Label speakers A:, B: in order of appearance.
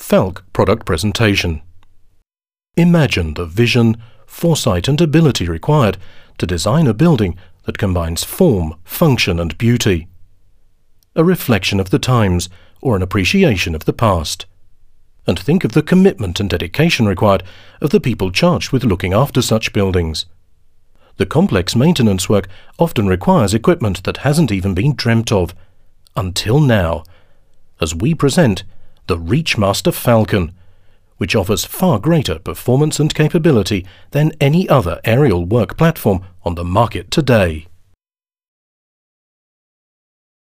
A: Falck product presentation. Imagine the vision, foresight and ability required to design a building that combines form, function and beauty. A reflection of the times or an appreciation of the past. And think of the commitment and dedication required of the people charged with looking after such buildings. The complex maintenance work often requires equipment that hasn't even been dreamt of, until now, as we present the Reachmaster Falcon, which offers far greater performance and capability than any other aerial work platform on the market today.